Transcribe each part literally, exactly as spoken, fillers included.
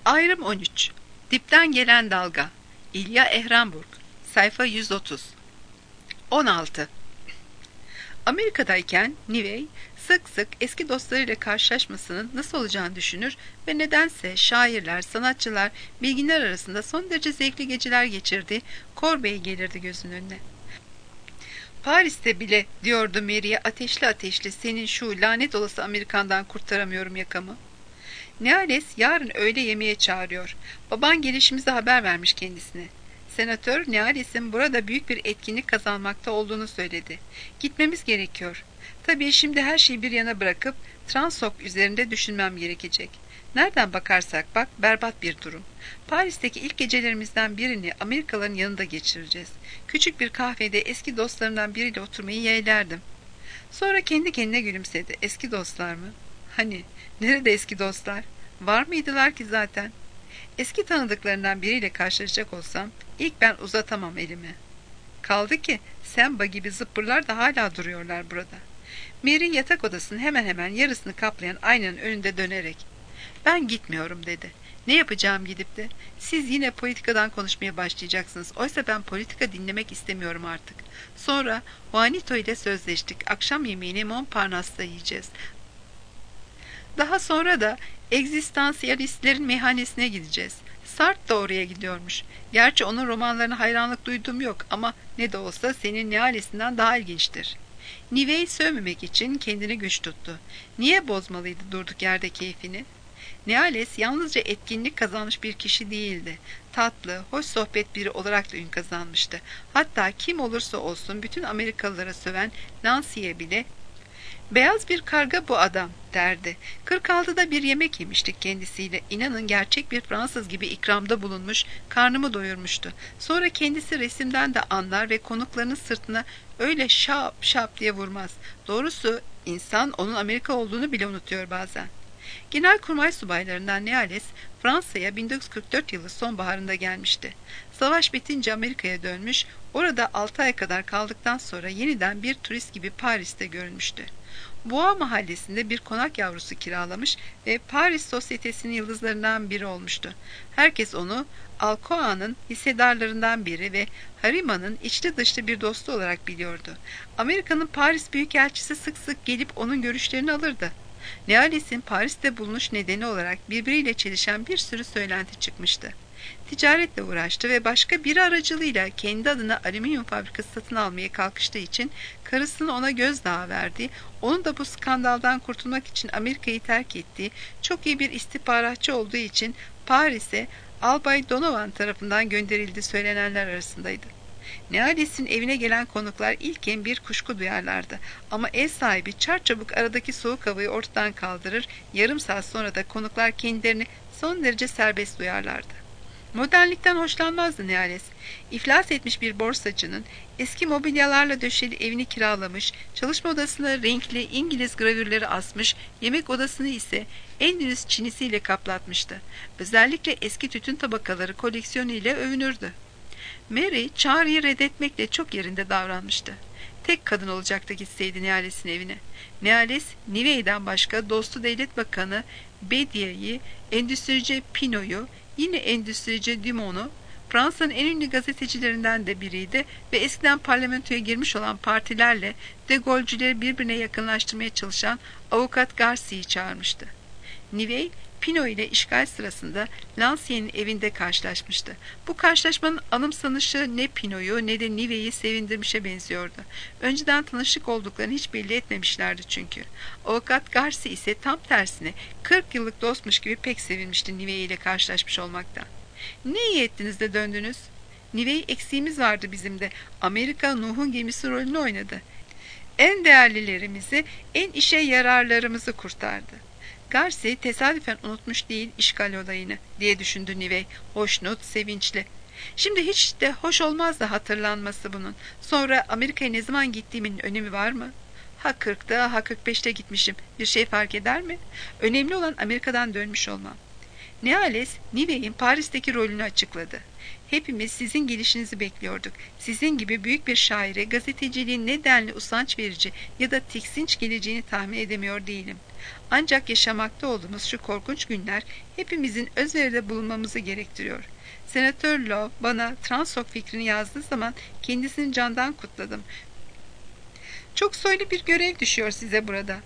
Ayrım on üç. Dipten gelen dalga. İlya Ehrenburg. Sayfa yüz otuz. on altı. Amerika'dayken Nivey sık sık eski dostlarıyla karşılaşmasının nasıl olacağını düşünür ve nedense şairler, sanatçılar, bilginler arasında son derece zevkli geceler geçirdiği Corbeil gelirdi gözünün önüne. Paris'te bile, diyordu Mary'e ateşli ateşli, senin şu lanet olası Amerikan'dan kurtaramıyorum yakamı. Niales yarın öğle yemeğe çağırıyor. Baban gelişimize haber vermiş kendisine. Senatör Niales'in burada büyük bir etkinlik kazanmakta olduğunu söyledi. Gitmemiz gerekiyor. Tabii şimdi her şeyi bir yana bırakıp Transok üzerinde düşünmem gerekecek. Nereden bakarsak bak berbat bir durum. Paris'teki ilk gecelerimizden birini Amerikalıların yanında geçireceğiz. Küçük bir kahvede eski dostlarımdan biriyle oturmayı yeğlerdim. Sonra kendi kendine gülümsedi. Eski dostlar mı? Hani, nerede eski dostlar? Var mıydılar ki zaten? Eski tanıdıklarından biriyle karşılaşacak olsam ilk ben uzatamam elimi. Kaldı ki Samba gibi zıppırlar da hala duruyorlar burada. Mary yatak odasının hemen hemen yarısını kaplayan aynanın önünde dönerek "Ben gitmiyorum," dedi. "Ne yapacağım gidip de? Siz yine politikadan konuşmaya başlayacaksınız. Oysa ben politika dinlemek istemiyorum artık. Sonra Juanito ile sözleştik. Akşam yemeğini Montparnasse'da yiyeceğiz. Daha sonra da egzistansiyalistlerin meyhanesine gideceğiz. Sartre da oraya gidiyormuş. Gerçi onun romanlarına hayranlık duyduğum yok ama ne de olsa senin Nihalesinden daha ilginçtir." Nivey sövmemek için kendini güç tuttu. Niye bozmalıydı durduk yerde keyfini? Nihales yalnızca etkinlik kazanmış bir kişi değildi. Tatlı, hoş sohbet biri olarak da ün kazanmıştı. Hatta kim olursa olsun bütün Amerikalılara söven Nancy'ye bile "Beyaz bir karga bu adam," derdi. kırk altıda bir yemek yemiştik kendisiyle. İnanın gerçek bir Fransız gibi ikramda bulunmuş, karnımı doyurmuştu. Sonra kendisi resimden de anlar ve konuklarının sırtına öyle şap şap diye vurmaz. Doğrusu insan onun Amerika olduğunu bile unutuyor bazen. Genelkurmay subaylarından Niales, Fransa'ya bin dokuz yüz kırk dört yılı sonbaharında gelmişti. Savaş bitince Amerika'ya dönmüş, orada altı ay kadar kaldıktan sonra yeniden bir turist gibi Paris'te görünmüştü. Boğa mahallesinde bir konak yavrusu kiralamış ve Paris sosyetesinin yıldızlarından biri olmuştu. Herkes onu Alcoa'nın hissedarlarından biri ve Harima'nın içli dışlı bir dostu olarak biliyordu. Amerika'nın Paris büyükelçisi sık sık gelip onun görüşlerini alırdı. Nihales'in Paris'te bulunuş nedeni olarak birbiriyle çelişen bir sürü söylenti çıkmıştı. Ticaretle uğraştı ve başka biri aracılığıyla kendi adına alüminyum fabrikası satın almaya kalkıştığı için karısını ona gözdağı verdi. Onun da bu skandaldan kurtulmak için Amerika'yı terk ettiği, çok iyi bir istihbaratçı olduğu için Paris'e Albay Donovan tarafından gönderildiği söylenenler arasındaydı. Nihales'in evine gelen konuklar ilken bir kuşku duyarlardı. Ama ev sahibi çarçabuk aradaki soğuk havayı ortadan kaldırır, yarım saat sonra da konuklar kendilerini son derece serbest duyarlardı. Modernlikten hoşlanmazdı Nihales. İflas etmiş bir borsacının eski mobilyalarla döşeli evini kiralamış, çalışma odasına renkli İngiliz gravürleri asmış, yemek odasını ise Endülüs çinisiyle kaplatmıştı. Özellikle eski tütün tabakaları koleksiyonu ile övünürdü. Mary, çağrıyı reddetmekle çok yerinde davranmıştı. Tek kadın olacaktı gitseydi Nihales'in evine. Nihales, Nivey'den başka dostu devlet bakanı Bedier'i, endüstrici Pinot'u, yine endüstrici Dumont'u, Fransa'nın en ünlü gazetecilerinden de biriydi ve eskiden parlamentoya girmiş olan partilerle de Gaulle'cüleri birbirine yakınlaştırmaya çalışan avukat Garcia'yı çağırmıştı. Nivey, Pinot ile işgal sırasında Lancier'in evinde karşılaşmıştı. Bu karşılaşmanın anımsanışı ne Pinot'u ne de Nivey'i sevindirmişe benziyordu. Önceden tanışık olduklarını hiç belli etmemişlerdi çünkü. Avukat Garcia ise tam tersine kırk yıllık dostmuş gibi pek sevinmişti Nivey ile karşılaşmış olmaktan. "Ne iyi ettiniz de döndünüz. Nivey, eksiğimiz vardı bizim de. Amerika Nuh'un gemisi rolünü oynadı. En değerlilerimizi, en işe yararlarımızı kurtardı." Garcia tesadüfen unutmuş değil işgal olayını diye düşündü Nivey, hoşnut, sevinçli. Şimdi hiç de hoş olmaz da hatırlanması bunun. Sonra Amerika'ya ne zaman gittiğimin önemi var mı? Ha kırkta ha kırk beşte gitmişim. Bir şey fark eder mi? Önemli olan Amerika'dan dönmüş olmam. Niales, Nivei'in Paris'teki rolünü açıkladı. Hepimiz sizin gelişinizi bekliyorduk. Sizin gibi büyük bir şaire gazeteciliğin ne denli usanç verici ya da tiksinç geleceğini tahmin edemiyor değilim. Ancak yaşamakta olduğumuz şu korkunç günler hepimizin özveride bulunmamızı gerektiriyor. Senatör Lowe bana Transok fikrini yazdığı zaman kendisini candan kutladım. Çok soylu bir görev düşüyor size burada.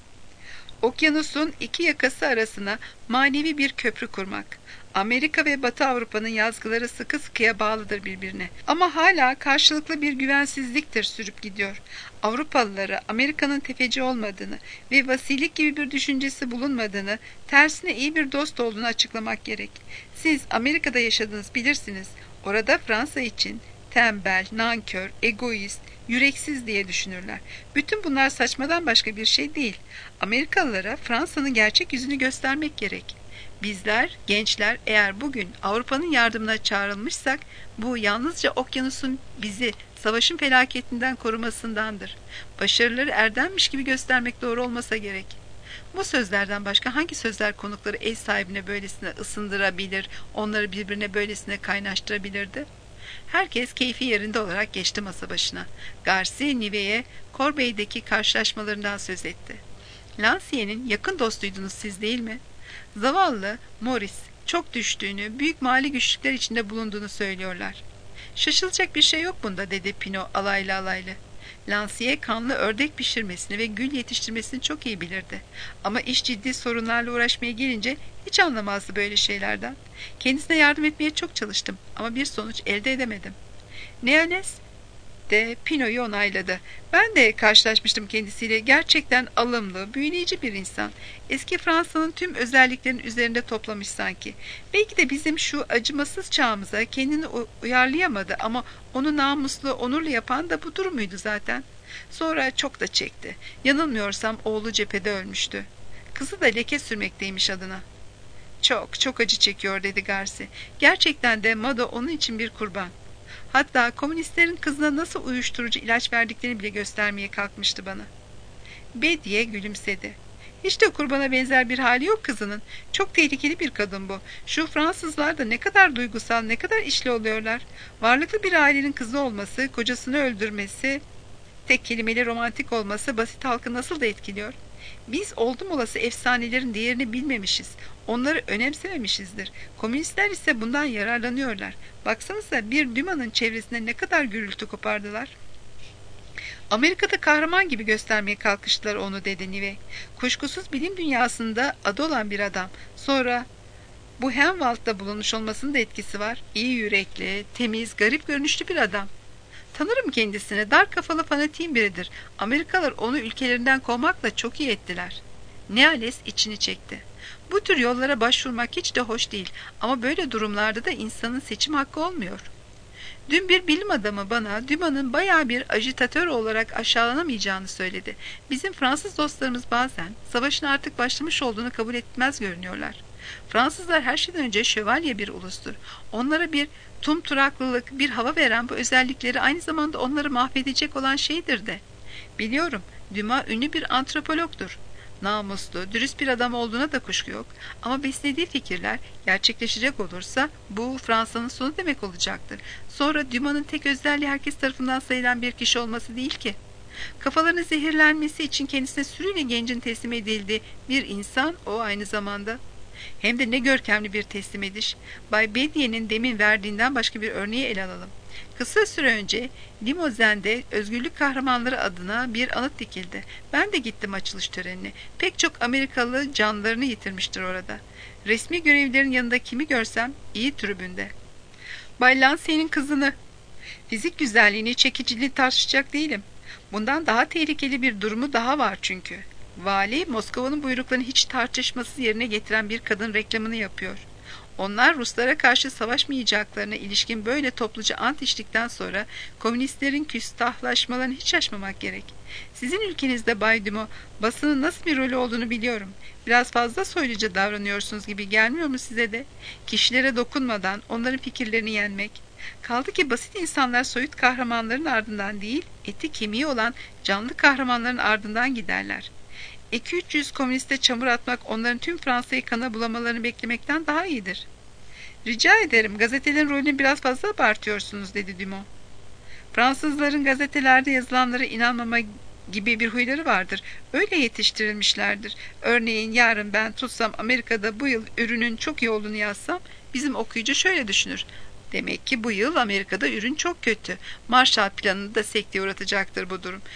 Okyanusun iki yakası arasına manevi bir köprü kurmak. Amerika ve Batı Avrupa'nın yazgıları sıkı sıkıya bağlıdır birbirine. Ama hala karşılıklı bir güvensizliktir sürüp gidiyor. Avrupalılara Amerika'nın tefeci olmadığını ve vasilik gibi bir düşüncesi bulunmadığını, tersine iyi bir dost olduğunu açıklamak gerek. Siz Amerika'da yaşadınız, bilirsiniz. Orada Fransa için tembel, nankör, egoist, yüreksiz diye düşünürler. Bütün bunlar saçmadan başka bir şey değil. Amerikalılara Fransa'nın gerçek yüzünü göstermek gerek. Bizler, gençler, eğer bugün Avrupa'nın yardımına çağrılmışsak, bu yalnızca okyanusun bizi savaşın felaketinden korumasındandır. Başarıları erdemmiş gibi göstermek doğru olmasa gerek. Bu sözlerden başka hangi sözler konukları ev sahibine böylesine ısındırabilir, onları birbirine böylesine kaynaştırabilirdi? Herkes keyfi yerinde olarak geçti masa başına. Garcia, Nivei'ye Corbeil'deki karşılaşmalarından söz etti. Lancier'in yakın dostuydunuz siz, değil mi? Zavallı Morris çok düştüğünü, büyük mali güçlükler içinde bulunduğunu söylüyorlar. Şaşılacak bir şey yok bunda, dedi Pino alaylı alaylı. Lancier kanlı ördek pişirmesini ve gül yetiştirmesini çok iyi bilirdi. Ama iş ciddi sorunlarla uğraşmaya gelince hiç anlamazdı böyle şeylerden. Kendisine yardım etmeye çok çalıştım ama bir sonuç elde edemedim. Neones de Pino'yu onayladı. Ben de karşılaşmıştım kendisiyle. Gerçekten alımlı, büyüleyici bir insan. Eski Fransa'nın tüm özelliklerini üzerinde toplamış sanki. Belki de bizim şu acımasız çağımıza kendini uyarlayamadı ama onu namuslu, onurlu yapan da bu durumuydu zaten. Sonra çok da çekti. Yanılmıyorsam oğlu cephede ölmüştü. Kızı da leke sürmekteymiş adına. Çok, çok acı çekiyor, dedi Garcia. Gerçekten de Mado onun için bir kurban. Hatta komünistlerin kızına nasıl uyuşturucu ilaç verdiklerini bile göstermeye kalkmıştı bana. Bediye gülümsedi. Hiç de kurbana benzer bir hali yok kızının. Çok tehlikeli bir kadın bu. Şu Fransızlar da ne kadar duygusal, ne kadar işli oluyorlar. Varlıklı bir ailenin kızı olması, kocasını öldürmesi, tek kelimeyle romantik olması basit halkı nasıl da etkiliyor. Biz oldum olası efsanelerin değerini bilmemişiz. Onları önemsememişizdir. Komünistler ise bundan yararlanıyorlar. Baksanıza bir Dumas'ın çevresinde ne kadar gürültü kopardılar. Amerika'da kahraman gibi göstermeye kalkıştılar onu, dedi Nivei. Kuşkusuz bilim dünyasında adı olan bir adam. Sonra bu Buchenwald'da bulunmuş olmasının da etkisi var. İyi yürekli, temiz, garip görünüşlü bir adam. Tanırım kendisini. Dar kafalı fanatiğin biridir. Amerikalılar onu ülkelerinden kovmakla çok iyi ettiler. Niales içini çekti. Bu tür yollara başvurmak hiç de hoş değil. Ama böyle durumlarda da insanın seçim hakkı olmuyor. Dün bir bilim adamı bana Dumas'ın bayağı bir ajitatör olarak aşağılanamayacağını söyledi. Bizim Fransız dostlarımız bazen savaşın artık başlamış olduğunu kabul etmez görünüyorlar. Fransızlar her şeyden önce şövalye bir ulustur. Onlara bir tumturaklılık, bir hava veren bu özellikleri aynı zamanda onları mahvedecek olan şeydir de. Biliyorum, Dumas ünlü bir antropologdur. Namuslu, dürüst bir adam olduğuna da kuşku yok. Ama beslediği fikirler gerçekleşecek olursa bu Fransa'nın sonu demek olacaktır. Sonra Dumas'ın tek özelliği herkes tarafından sayılan bir kişi olması değil ki. Kafalarının zehirlenmesi için kendisine sürüyle gencin teslim edildiği bir insan o aynı zamanda. Hem de ne görkemli bir teslim ediş. Bay Bedier'in demin verdiğinden başka bir örneği ele alalım. Kısa süre önce Limousin'de özgürlük kahramanları adına bir anıt dikildi. Ben de gittim açılış törenine. Pek çok Amerikalı canlarını yitirmiştir orada. Resmi görevlilerin yanında kimi görsem iyi tribünde. Bay Lancier'in kızını, fizik güzelliğini, çekiciliğini tartışacak değilim. Bundan daha tehlikeli bir durumu daha var çünkü. Vali, Moskova'nın buyruklarını hiç tartışmasız yerine getiren bir kadın reklamını yapıyor. Onlar Ruslara karşı savaşmayacaklarına ilişkin böyle topluca ant içtikten sonra komünistlerin küstahlaşmalarını hiç aşmamak gerek. Sizin ülkenizde Bay Dumas, basının nasıl bir rolü olduğunu biliyorum. Biraz fazla soyluca davranıyorsunuz gibi gelmiyor mu size de? Kişilere dokunmadan onların fikirlerini yenmek. Kaldı ki basit insanlar soyut kahramanların ardından değil, eti kemiği olan canlı kahramanların ardından giderler. iki üç yüz komüniste çamur atmak onların tüm Fransa'yı kana bulamalarını beklemekten daha iyidir. Rica ederim, gazetelerin rolünü biraz fazla abartıyorsunuz, dedi Dumont. Fransızların gazetelerde yazılanlara inanmama gibi bir huyları vardır. Öyle yetiştirilmişlerdir. Örneğin yarın ben tutsam Amerika'da bu yıl ürünün çok iyi olduğunu yazsam, bizim okuyucu şöyle düşünür: demek ki bu yıl Amerika'da ürün çok kötü. Marshall Planı'nı da sekteye uğratacaktır bu durum.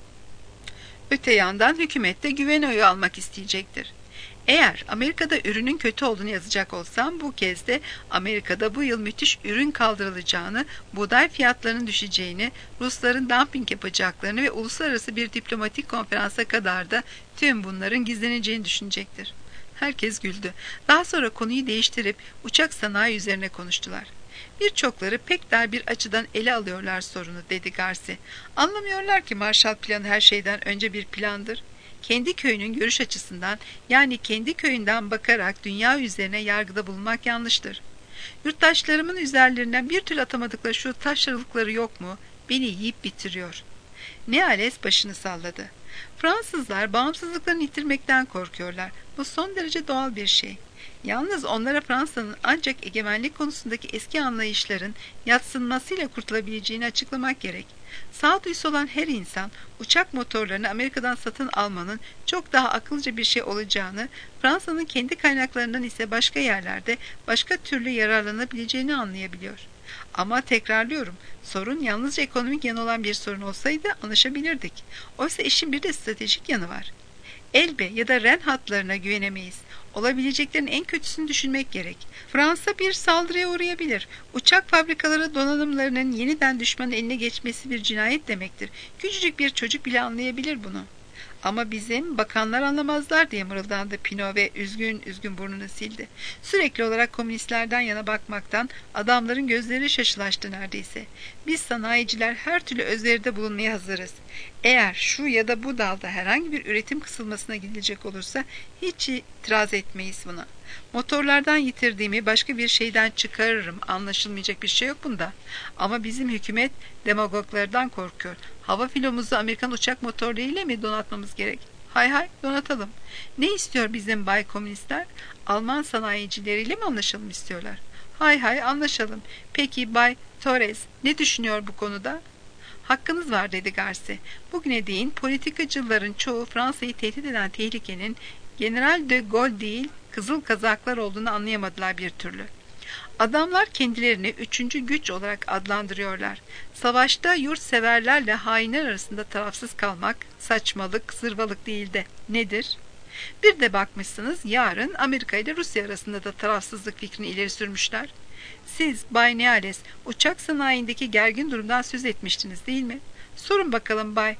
Öte yandan hükümet de güven oyu almak isteyecektir. Eğer Amerika'da ürünün kötü olduğunu yazacak olsam, bu kez de Amerika'da bu yıl müthiş ürün kaldırılacağını, buğday fiyatlarının düşeceğini, Rusların dumping yapacaklarını ve uluslararası bir diplomatik konferansa kadar da tüm bunların gizleneceğini düşünecektir. Herkes güldü. Daha sonra konuyu değiştirip uçak sanayi üzerine konuştular. Birçokları pek dar bir açıdan ele alıyorlar sorunu, dedi Garci. Anlamıyorlar ki Marshall Planı her şeyden önce bir plandır. Kendi köyünün görüş açısından, yani kendi köyünden bakarak dünya üzerine yargıda bulunmak yanlıştır. Yurttaşlarımın üzerlerinden bir türlü atamadıkları şu taşralıkları yok mu? Beni yiyip bitiriyor. Neales başını salladı. Fransızlar bağımsızlıklarını yitirmekten korkuyorlar. Bu son derece doğal bir şey. Yalnız onlara Fransa'nın ancak egemenlik konusundaki eski anlayışların yadsınmasıyla kurtulabileceğini açıklamak gerek. Sağduyusu olan her insan, uçak motorlarını Amerika'dan satın almanın çok daha akılcı bir şey olacağını, Fransa'nın kendi kaynaklarından ise başka yerlerde başka türlü yararlanabileceğini anlayabiliyor. Ama tekrarlıyorum, sorun yalnızca ekonomik yanı olan bir sorun olsaydı anlaşabilirdik. Oysa işin bir de stratejik yanı var. Elbe ya da Ren hatlarına güvenemeyiz. Olabileceklerin en kötüsünü düşünmek gerek. Fransa bir saldırıya uğrayabilir. Uçak fabrikaları donanımlarının yeniden düşmanın eline geçmesi bir cinayet demektir. Küçücük bir çocuk bile anlayabilir bunu. Ama bizim bakanlar anlamazlar, diye mırıldandı Pino ve üzgün üzgün burnunu sildi. Sürekli olarak komünistlerden yana bakmaktan adamların gözleri şaşılaştı neredeyse. Biz sanayiciler her türlü özveride bulunmaya hazırız. Eğer şu ya da bu dalda herhangi bir üretim kısılmasına gidilecek olursa hiç itiraz etmeyiz buna. Motorlardan yitirdiğimi başka bir şeyden çıkarırım. Anlaşılmayacak bir şey yok bunda. Ama bizim hükümet demagoglardan korkuyor. Hava filomuzu Amerikan uçak motorlarıyla mi donatmamız gerek? Hay hay, donatalım. Ne istiyor bizim bay komünistler? Alman sanayicileriyle mi anlaşalım istiyorlar? Hay hay, anlaşalım. Peki bay Torres ne düşünüyor bu konuda? Hakkınız var, dedi Garci. Bugüne değin politikacıların çoğu Fransa'yı tehdit eden tehlikenin General de Gaulle değil, kızıl kazaklar olduğunu anlayamadılar bir türlü. Adamlar kendilerini üçüncü güç olarak adlandırıyorlar. Savaşta yurtseverlerle hainler arasında tarafsız kalmak saçmalık, zırvalık değil de nedir? Bir de bakmışsınız yarın Amerika ile Rusya arasında da tarafsızlık fikrini ileri sürmüşler. Siz Bay Neales uçak sanayindeki gergin durumdan söz etmiştiniz değil mi? Sorun bakalım Bay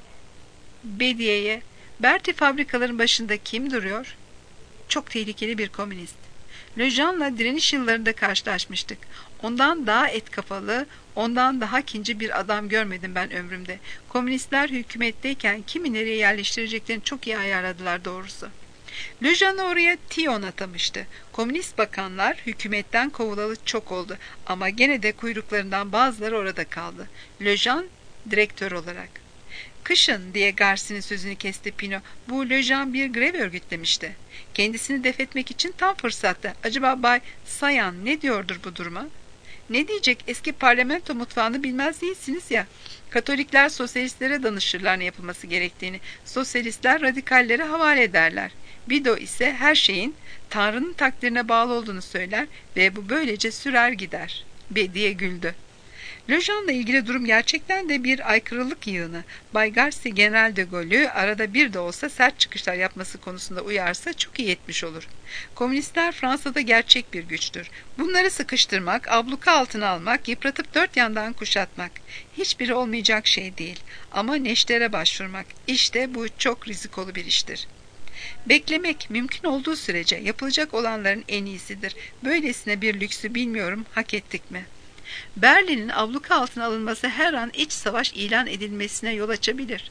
Bedier'e, Berti fabrikaların başında kim duruyor? Çok tehlikeli bir komünist. Lejean'la direniş yıllarında karşılaşmıştık. Ondan daha et kafalı, ondan daha kinci bir adam görmedim ben ömrümde. Komünistler hükümetteyken kimi nereye yerleştireceklerini çok iyi ayarladılar doğrusu. Lejean'ı oraya Thion atamıştı. Komünist bakanlar hükümetten kovulalı çok oldu ama gene de kuyruklarından bazıları orada kaldı. Lejean direktör olarak. Kışın, diye Garci'nin sözünü kesti Pino. Bu Lejean bir grev örgütlemişti. Kendisini def etmek için tam fırsattı. Acaba Bay Sayan ne diyordur bu duruma? Ne diyecek? Eski parlamento mutfağını bilmez değilsiniz ya. Katolikler sosyalistlere danışırlar ne yapılması gerektiğini. Sosyalistler radikallere havale ederler. Bido ise her şeyin Tanrı'nın takdirine bağlı olduğunu söyler ve bu böylece sürer gider. Bediye güldü. Lejean'la ilgili durum gerçekten de bir aykırılık yığını. Bay Garci General de Gaulle'ü arada bir de olsa sert çıkışlar yapması konusunda uyarsa çok iyi etmiş olur. Komünistler Fransa'da gerçek bir güçtür. Bunları sıkıştırmak, abluka altına almak, yıpratıp dört yandan kuşatmak. Hiçbiri olmayacak şey değil. Ama neştere başvurmak. İşte bu çok rizikolu bir iştir. Beklemek mümkün olduğu sürece yapılacak olanların en iyisidir. Böylesine bir lüksü bilmiyorum hak ettik mi? Berlin'in abluka altına alınması her an iç savaş ilan edilmesine yol açabilir.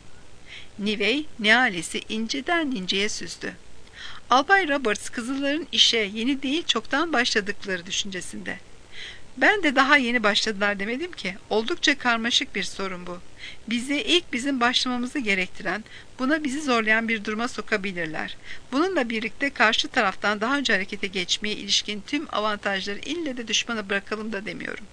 Nivey, Neales'i inceden inceye süzdü. Albay Roberts, Kızılların işe yeni değil çoktan başladıkları düşüncesinde. Ben de daha yeni başladılar demedim ki. Oldukça karmaşık bir sorun bu. Bize ilk bizim başlamamızı gerektiren, buna bizi zorlayan bir duruma sokabilirler. Bununla birlikte karşı taraftan daha önce harekete geçmeye ilişkin tüm avantajları ille de düşmana bırakalım da demiyorum.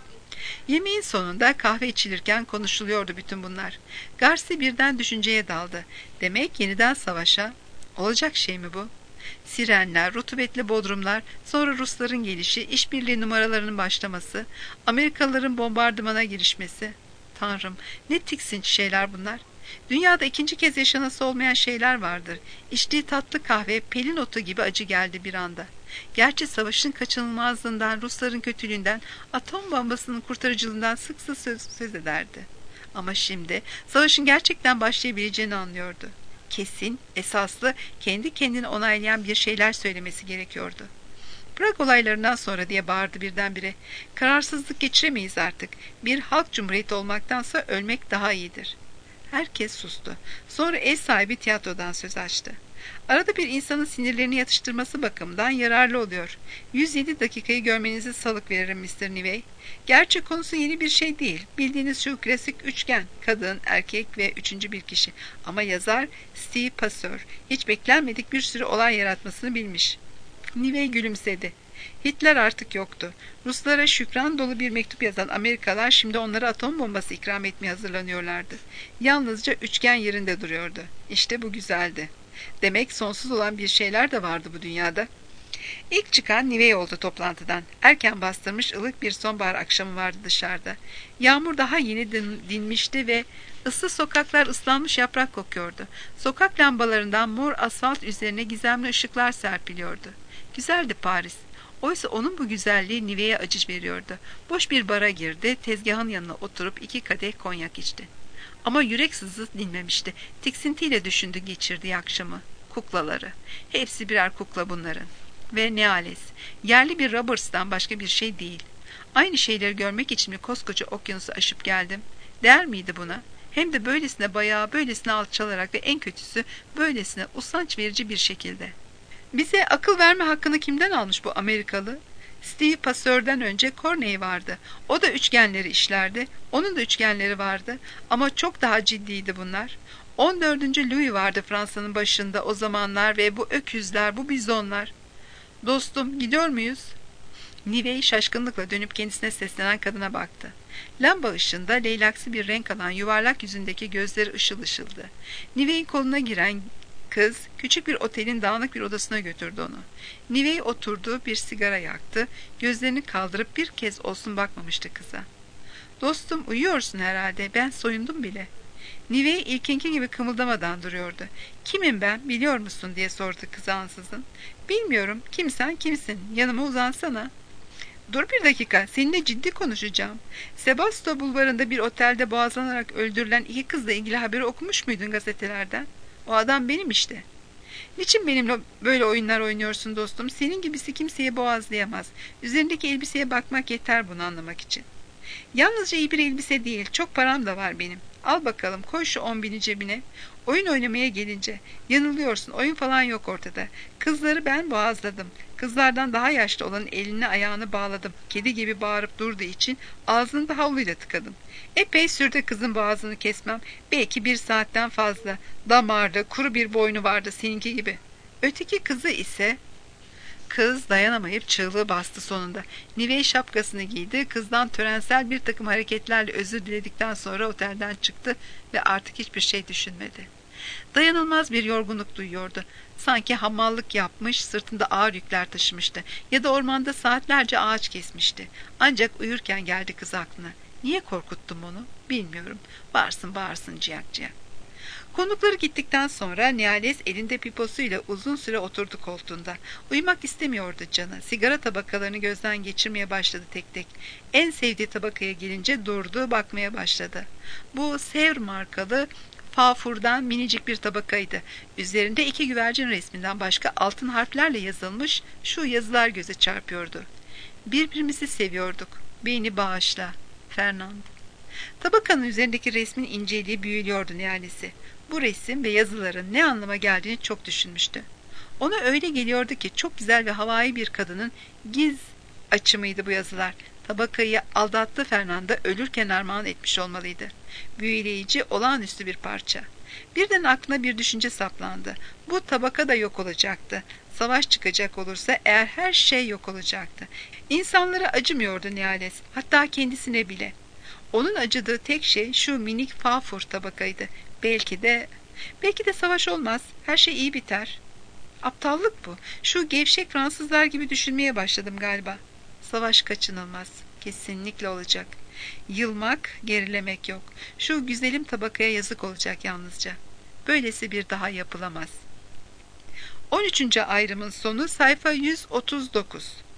Yemeğin sonunda kahve içilirken konuşuluyordu bütün bunlar. Garci birden düşünceye daldı. Demek yeniden savaşa. Olacak şey mi bu? Sirenler, rutubetli bodrumlar, sonra Rusların gelişi, işbirliği numaralarının başlaması, Amerikalıların bombardımana girişmesi. Tanrım, ne tiksinç şeyler bunlar. Dünyada ikinci kez yaşanası olmayan şeyler vardır. İçtiği tatlı kahve pelin otu gibi acı geldi bir anda. Gerçi savaşın kaçınılmazlığından, Rusların kötülüğünden, atom bombasının kurtarıcılığından sık sık söz, söz ederdi. Ama şimdi savaşın gerçekten başlayabileceğini anlıyordu. Kesin, esaslı, kendi kendini onaylayan bir şeyler söylemesi gerekiyordu. Prag olaylarından sonra diye bağırdı birdenbire. Kararsızlık geçiremeyiz artık. Bir halk cumhuriyeti olmaktansa ölmek daha iyidir. Herkes sustu. Sonra ev sahibi tiyatrodan söz açtı. Arada bir insanın sinirlerini yatıştırması bakımından yararlı oluyor. yüz yedi dakikayı görmenizi salık veririm mister Nivey. Gerçi konusu yeni bir şey değil. Bildiğiniz şu klasik üçgen. Kadın, erkek ve üçüncü bir kişi. Ama yazar Steve Passeur hiç beklenmedik bir sürü olay yaratmasını bilmiş. Nivey gülümsedi. Hitler artık yoktu. Ruslara şükran dolu bir mektup yazan Amerikalılar şimdi onlara atom bombası ikram etmeye hazırlanıyorlardı. Yalnızca üçgen yerinde duruyordu. İşte bu güzeldi. Demek sonsuz olan bir şeyler de vardı bu dünyada. İlk çıkan Nivey oldu toplantıdan. Erken bastırmış ılık bir sonbahar akşamı vardı dışarıda. Yağmur daha yeni din, dinmişti ve ıssız sokaklar ıslanmış yaprak kokuyordu. Sokak lambalarından mor asfalt üzerine gizemli ışıklar serpiliyordu. Güzeldi Paris. Oysa onun bu güzelliği Nivey'e acı veriyordu. Boş bir bara girdi, tezgahın yanına oturup iki kadeh konyak içti. Ama yürek sızı dinmemişti. Tiksintiyle düşündü geçirdiği akşamı. Kuklaları. Hepsi birer kukla bunların. Ve ne ales. Yerli bir Roberts'tan başka bir şey değil. Aynı şeyleri görmek için mi koskoca okyanusu aşıp geldim? Değer miydi buna? Hem de böylesine bayağı, böylesine alçalarak ve en kötüsü böylesine usanç verici bir şekilde. Bize akıl verme hakkını kimden almış bu Amerikalı? Steve Passeur'den önce Corneille vardı. O da üçgenleri işlerdi. Onun da üçgenleri vardı. Ama çok daha ciddiydi bunlar. on dördüncü Louis vardı Fransa'nın başında o zamanlar ve bu öküzler, bu bizonlar. Dostum, gidiyor muyuz? Nivey şaşkınlıkla dönüp kendisine seslenen kadına baktı. Lamba ışığında leylaksi bir renk alan yuvarlak yüzündeki gözleri ışıl ışıldı. Nivey'in koluna giren kız küçük bir otelin dağınık bir odasına götürdü onu. Nivey oturdu, bir sigara yaktı, gözlerini kaldırıp bir kez olsun bakmamıştı kıza. Dostum, uyuyorsun herhalde, ben soyundum bile. Nivey ilkinki gibi kımıldamadan duruyordu. Kimim ben, biliyor musun diye sordu kız ansızın. Bilmiyorum, kimsen kimsin, yanıma uzansana. Dur bir dakika, seninle ciddi konuşacağım. Sebasto bulvarında bir otelde boğazlanarak öldürülen iki kızla ilgili haberi okumuş muydun gazetelerden? O adam benim işte. Niçin benimle böyle oyunlar oynuyorsun dostum? Senin gibisi kimseye boğazlayamaz. Üzerindeki elbiseye bakmak yeter bunu anlamak için. Yalnızca iyi bir elbise değil, çok param da var benim. Al bakalım, koy şu on bini cebine. Oyun oynamaya gelince, yanılıyorsun, oyun falan yok ortada. Kızları ben boğazladım. Kızlardan daha yaşlı olanın elini ayağını bağladım. Kedi gibi bağırıp durduğu için ağzını da havluyla tıkadım. Epey sürdü kızın boğazını kesmem. Belki bir saatten fazla. Damarlı, kuru bir boynu vardı seninki gibi. Öteki kızı ise... Kız dayanamayıp çığlığı bastı sonunda. Nivey şapkasını giydi, kızdan törensel bir takım hareketlerle özür diledikten sonra otelden çıktı ve artık hiçbir şey düşünmedi. Dayanılmaz bir yorgunluk duyuyordu. Sanki hamallık yapmış, sırtında ağır yükler taşımıştı ya da ormanda saatlerce ağaç kesmişti. Ancak uyurken geldi kız aklına. Niye korkuttum onu? Bilmiyorum. Bağırsın bağırsın ciyak ciyak. Konukları gittikten sonra Niales elinde piposuyla uzun süre oturdu koltuğunda. Uyumak istemiyordu canı. Sigara tabakalarını gözden geçirmeye başladı tek tek. En sevdiği tabakaya gelince durdu, bakmaya başladı. Bu Sevr markalı fafurdan minicik bir tabakaydı. Üzerinde iki güvercin resminden başka altın harflerle yazılmış şu yazılar göze çarpıyordu. Birbirimizi seviyorduk. Beni bağışla. Fernand. Tabakanın üzerindeki resmin inceliği büyülüyordu Nihales'i. Bu resim ve yazıların ne anlama geldiğini çok düşünmüştü. Ona öyle geliyordu ki çok güzel ve havai bir kadının giz açı mıydı bu yazılar? Tabakayı aldattı Fernanda ölürken armağan etmiş olmalıydı. Büyüleyici, olağanüstü bir parça. Birden aklına bir düşünce saplandı. Bu tabaka da yok olacaktı. Savaş çıkacak olursa eğer her şey yok olacaktı. İnsanlara acımıyordu Nihales, hatta kendisine bile. Onun acıdığı tek şey şu minik fafur tabakaydı. Belki de, belki de savaş olmaz, her şey iyi biter. Aptallık bu. Şu gevşek Fransızlar gibi düşünmeye başladım galiba. Savaş kaçınılmaz. Kesinlikle olacak. Yılmak, gerilemek yok. Şu güzelim tabakaya yazık olacak yalnızca. Böylesi bir daha yapılamaz. on üçüncü ayrımın sonu sayfa yüz otuz dokuz.